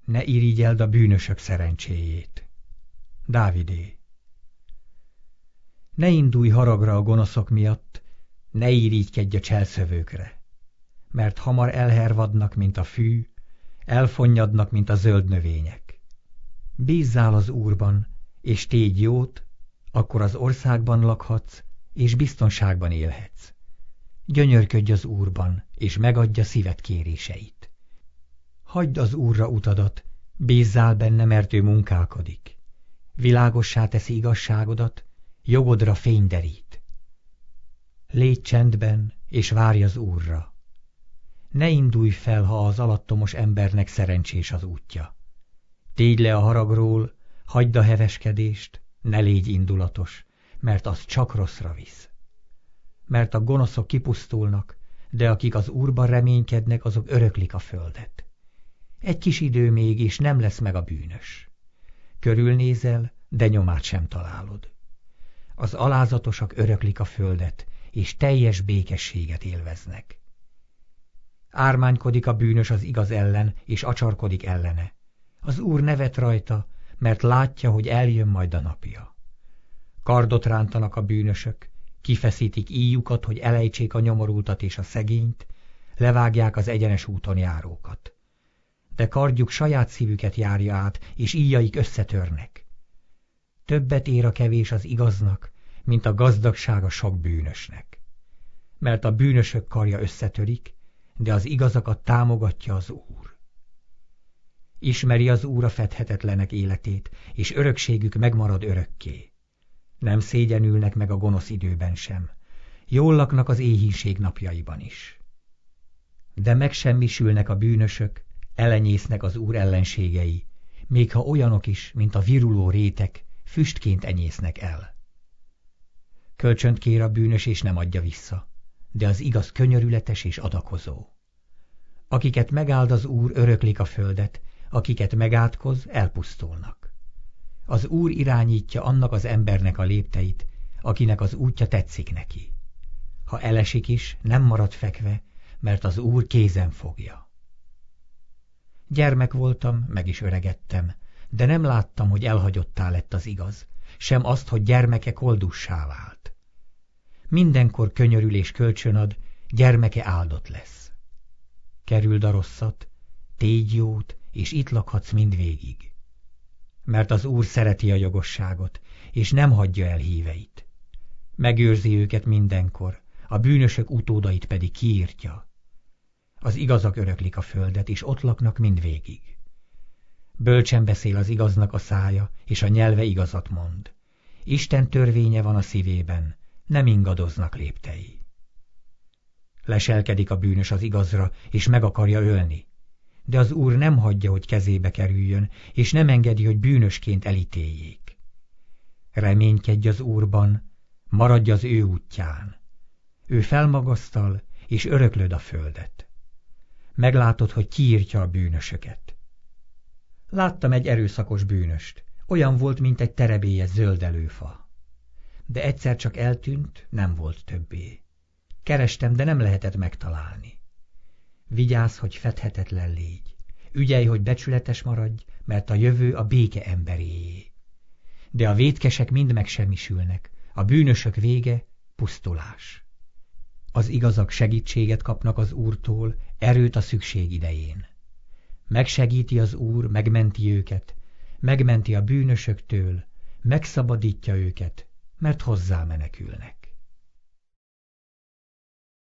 Ne irigyeld a bűnösök szerencséjét. Dávidé. Ne indulj haragra a gonoszok miatt, ne irigykedj a cselszövőkre, mert hamar elhervadnak, mint a fű, elfonnyadnak, mint a zöld növények. Bízzál az Úrban, és tégy jót, akkor az országban lakhatsz, és biztonságban élhetsz. Gyönyörködj az Úrban, és megadja szíved kéréseit. Hagyd az Úrra utadat, bízzál benne, mert ő munkálkodik. Világossá teszi igazságodat, jogodra fény derít. Légy csendben, és várj az Úrra. Ne indulj fel, ha az alattomos embernek szerencsés az útja. Tégy le a haragról, hagyd a heveskedést, ne légy indulatos, mert az csak rosszra visz. Mert a gonoszok kipusztulnak, de akik az Úrban reménykednek, azok öröklik a földet. Egy kis idő még, és nem lesz meg a bűnös. Körülnézel, de nyomát sem találod. Az alázatosak öröklik a földet, és teljes békességet élveznek. Ármánykodik a bűnös az igaz ellen, és acsarkodik ellene. Az Úr nevet rajta, mert látja, hogy eljön majd a napja. Kardot rántanak a bűnösök, kifeszítik íjukat, hogy elejtsék a nyomorultat és a szegényt, levágják az egyenes úton járókat. De kardjuk saját szívüket járja át, és íjaik összetörnek. Többet ér a kevés az igaznak, mint a gazdagság a sok bűnösnek. Mert a bűnösök karja összetörik, de az igazakat támogatja az Úr. Ismeri az Úr a fedhetetlenek életét, és örökségük megmarad örökké. Nem szégyenülnek meg a gonosz időben sem. Jól laknak az éhínség napjaiban is. De megsemmisülnek a bűnösök, elenyésznek az Úr ellenségei, még ha olyanok is, mint a viruló rétek, füstként enyésznek el. Kölcsönt kér a bűnös, és nem adja vissza, de az igaz könyörületes és adakozó. Akiket megáld az Úr, öröklik a földet, akiket megátkoz, elpusztulnak. Az Úr irányítja annak az embernek a lépteit, akinek az útja tetszik neki. Ha elesik is, nem marad fekve, mert az Úr kézen fogja. Gyermek voltam, meg is öregedtem, de nem láttam, hogy elhagyottá lett az igaz, sem azt, hogy gyermeke koldussá vált. Mindenkor könyörül és kölcsön ad, gyermeke áldott lesz. Kerüld a rosszat, tégy jót, és itt lakhatsz mindvégig. Mert az Úr szereti a jogosságot, és nem hagyja el híveit. Megőrzi őket mindenkor, a bűnösök utódait pedig kiírtja. Az igazak öröklik a földet, és ott laknak mindvégig. Bölcsen beszél az igaznak a szája, és a nyelve igazat mond. Isten törvénye van a szívében, nem ingadoznak léptei. Leselkedik a bűnös az igazra, és meg akarja ölni. De az Úr nem hagyja, hogy kezébe kerüljön, és nem engedi, hogy bűnösként elítéljék. Reménykedj az Úrban, maradj az ő útján. Ő felmagasztal, és öröklöd a földet. Meglátod, hogy kiírtja a bűnösöket. Láttam egy erőszakos bűnöst, olyan volt, mint egy terebélyes zöldelőfa. De egyszer csak eltűnt, nem volt többé. Kerestem, de nem lehetett megtalálni. Vigyázz, hogy fedhetetlen légy. Ügyelj, hogy becsületes maradj, mert a jövő a béke emberéjé. De a vétkesek mind megsemmisülnek, a bűnösök vége pusztulás. Az igazak segítséget kapnak az Úrtól, erőt a szükség idején. Megsegíti az Úr, megmenti őket, megmenti a bűnösöktől, megszabadítja őket, mert hozzá menekülnek.